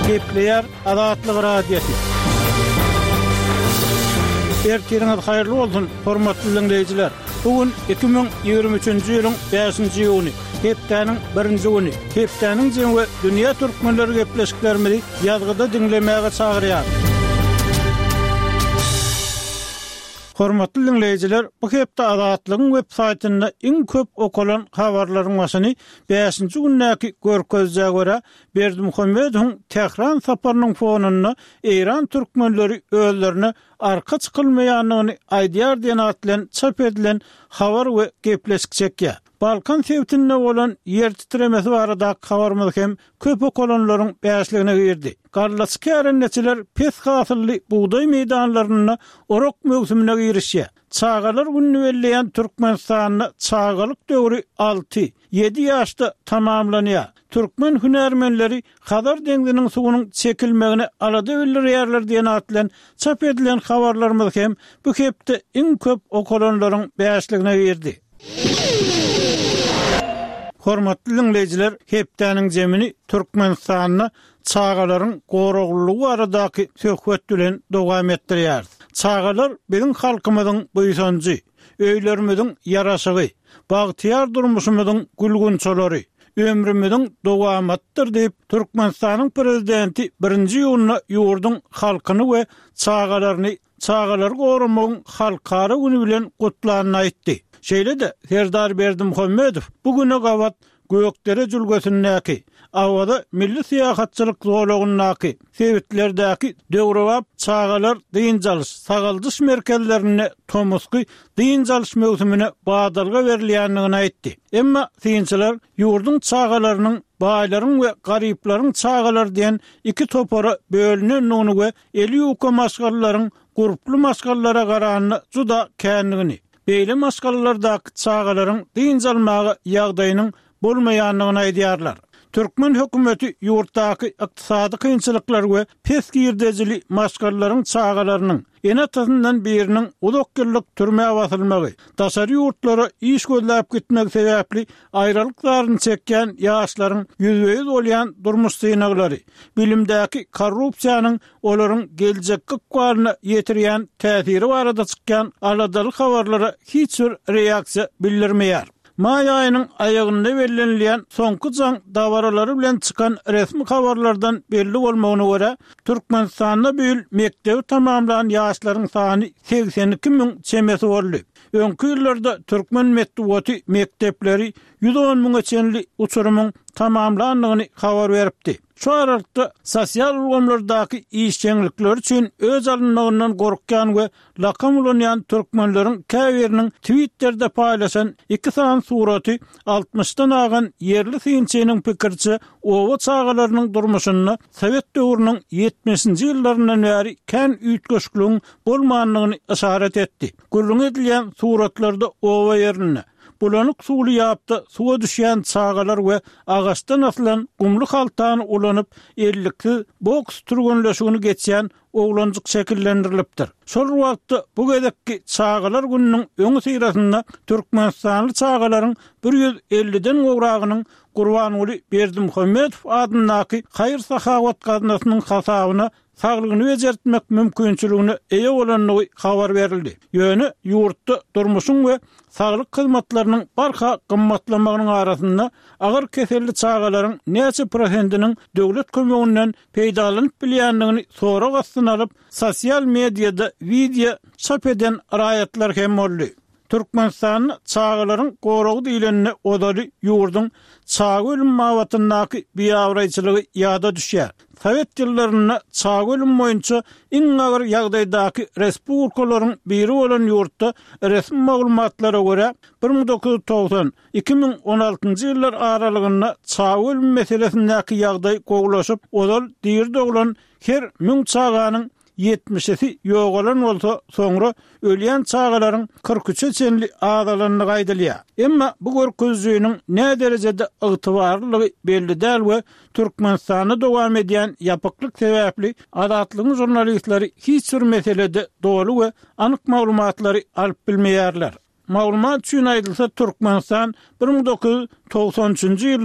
Kepleyer Azatlyk radiosu. Ertiriniz hayırlı olsun, hormatly dinleyijiler. Bugün 2023-nji ýylyň 5-nji ýyly, hepdeniň 1-nji güni. Hepdeniň jemgy dünýä türkmenleri gepleşiklerimizi ýazgyda dinlemäge çagyrýar. Hormatly dinleyijiler, bu hepde Azatlygyň web-saytynda iň köp okulan habarlaryň başyny 5-nji günnäki görkezjäge görä Berdimuhammedowyň Tehran saparynyň fonunda İran türkmenleri özlerini arka çykylmaýanlygyny aýdýar diýen atlan çap edilen habar we gepleşik çekýär. Balkan sewtinde bolan ýer titremesi barada habarymyz hem köp okulanlaryň bäşligine girdi. Garlaçky ärenneçiler pes hasylly buğday meýdanlaryna orok mövsümine girişýär. Çağalar günni belleýän Türkmenistanyň çağalyk döwri 6-7 ýaşda tamamlanýar. Türkmen hünärmenleri Hazar deňiziniň suwunyň çekilmegine alada bildirýärler diýen atlan çap edilen habarlarymyz hem bu hepde iň köp okulanlaryň bäşligine girdi. Hormatly dinleyijiler, hepdeniň jemini Türkmenistanyň çağalaryň goraglygy aradaky söhbet bilen dowam etdirýär. Çağalar biziň halkymyzyň buýsanjy, öýlerimiziň ýaraşygy, bagtyar durmuşymyzyň gülgünçolary, ömrümizin dowamatydyr diýip Türkmenistanyň prezidenti 1-nji ýylyna ýurduň halkyny we çağalar goramagyň halkara güni bilen gutlanyny aýtdy. Şeýle-de Serdar Berdimuhammedow bugüne gawat Gökdere jülgesindäki awada milli syýahatçylyk zolagynyňky sewitlerdäki döwrewap çağalar diýinjalys sagaldys merkezlerine tomusky diýinjalys mövsümine badalga berilýändigini aýtdy. Emma diýinçiler ýurduň çağalarynyň baýlaryň we garyplaryň çağalar diýen iki topara bölünýändigini we eli ýuka maşgallaryň guruply maşgallara garanyny juda känligini, beýle maşgallalardaky çağalaryň diýinjalmagy ýagdaýynyň bolmaýanlygyny aýdýarlar. Türkmen hökümeti ýurtdaky ykdysady kynçylyklar we pes girdejili maşgallaryň çağalarynyň enatasyndan biriniň uzak ýyllyk türmäge basylmagy, daşary ýurtlara iş gözläp gitmek sebäpli aýralyklaryny çekýän ýaşlaryň ýüzbeýiz bolýan durmuş synaglary, bilimdäki korrupsiýanyň olaryň geljekki gwaryna ýetirýän täsiri barada çykýan aladalyk habarlara hiç bir reaksiýa bildirmeýär. May aýynyň aýagynda bellenilýän soňky jaň dawaralary bilen çykan resmi habarlardan belli bolmagyna görä Türkmenistanda büýül mektebi tamamlanan ýaşlaryň sany 82 000 çemesi boldy. Öňkü ýyllarda Türkmen mektepleri 110 000 çenli uçurumyň tamamlandygyny habar beripdi. Şu aralykda sosial ulgamlardaky işçilikler üçin öz alynmagyndan gorkýan we lakam ulanýan türkmenleriň käbiriniň Twitter'de paýlaşan iki san suraty 60-dan agan yerli synçynyň pikirçi owa çağalarynyň durmuşyny Sowet döwrüniň 70-nji ýyllaryndan bäri kän üýtgeşikligiň bolmanlygyny işaret etdi. Gurrun edilýän suratlarda owa ýerine bulanyk suwly ýapda suwa düşýän çağalar we agaçdan aslan gumly haltany ulanyp ellikli boks turgunlaşygyny geçýän oglanjyk şekillendirilipdir. Şol wagtda bu gedekki çağalar gününiň öňü syrasynda Türkmenistanly çağalaryň 150den gowragynyň Gurbanuly Berdimuhammedow adynaky haýyr sahawat gaznasynyň hasabyna saglygyny bejertmek mümkinçiligine eýe bolanyny habar berildi. Ýöne ýurtda durmuşyň we saglyk hyzmatlarynyň barha gymmatlamagynyň arasynda agyr keselli çağalaryň näçe prosentiniň döwlet kömeginden peýdalanyp bilýändigini sorak astyna alyp sosial mediada video çap eden raýatlar hem boldy. Türkmenistan çağalaryň goragy diýileni odary ýurduň çağa ölüm mawatyndaky biýawraýçylygy ýada düşýär. Sowet ýyllaryna çağa ölüm boýunça iň agyr ýagdaýdaky respublikalaryň biri bolan ýurtda resmi maglumatlara görä 1990-2016-njy ýyllar aralygynda çağa ölüm meselesindäki ýagdaý gowlaşyp, odal diýerde bolan her 1000 çağanyň 70'si yoğalan olsa sonra ölýän çağalaryň 43 çenli adalanny gaýdylýar. Emma bu görkezjüýüniň ne derejede ygtybarlygy belli däl we Türkmenistanda dowam edýän ýapyklyk sebäpli Azatlygyň jurnalistleri hiç bir meselede dogry we anyk maglumatlary alyp bilmeýärler. Maglumat üçin aýdylsa Türkmenistan 1993-nji